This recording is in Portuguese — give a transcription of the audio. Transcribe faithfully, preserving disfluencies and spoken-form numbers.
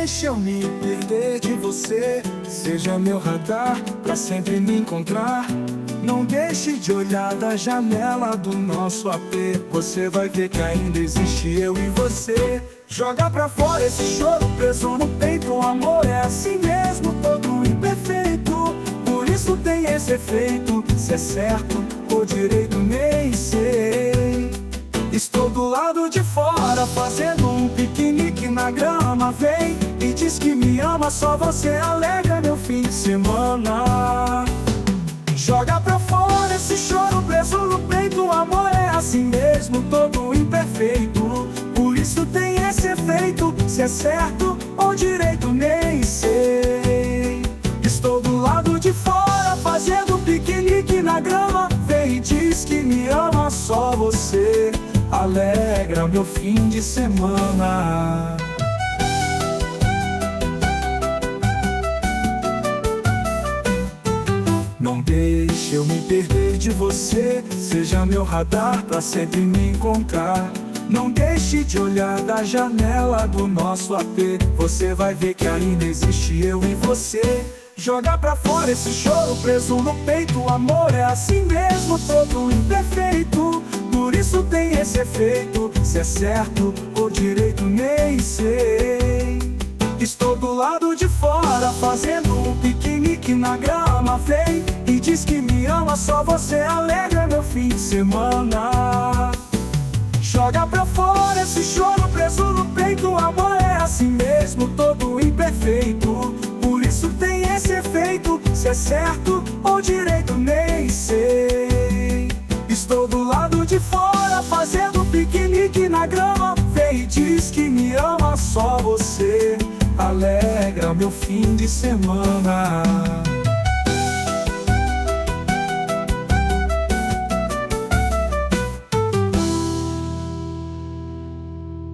deixe eu me perder de você. Seja meu radar pra sempre me encontrar. Não deixe de olhar da janela do nosso A P. Você vai ver que ainda existe eu e você. Joga pra fora esse choro preso no peito. O amor é assim mesmo, todo imperfeito. Por isso tem esse efeito. Se é certo ou direito nem sei. Estou do lado de fora fazendo um piquenique na grama. Vem e diz que me ama, só você alegra meu fim de semana. Joga pra fora esse choro preso no peito. O amor é assim mesmo, todo imperfeito. Por isso tem esse efeito. Se é certo ou direito nem sei. Estou do lado de fora fazendo um piquenique na grama. Vem e diz que me ama, só você alegra meu fim de semana. Não deixe eu me perder de você. Seja meu radar pra sempre me encontrar. Não deixe de olhar da janela do nosso A P. Você vai ver que ainda existe eu e você. Joga pra fora esse choro preso no peito. O amor é assim mesmo, todo imperfeito. Por isso tem esse efeito. Se é certo ou direito nem sei. Estou do lado de fora fazendo um piquenique na grama. Vem e diz que me ama, só você alegra meu fim de semana. Joga pra fora esse choro preso no peito. O amor é assim mesmo, todo imperfeito. Por isso tem esse efeito. Se é certo ou direito nem sei. Estou do lado de fora fazendo piquenique na grama. Vem e diz que me ama, só você alegra meu fim de semana.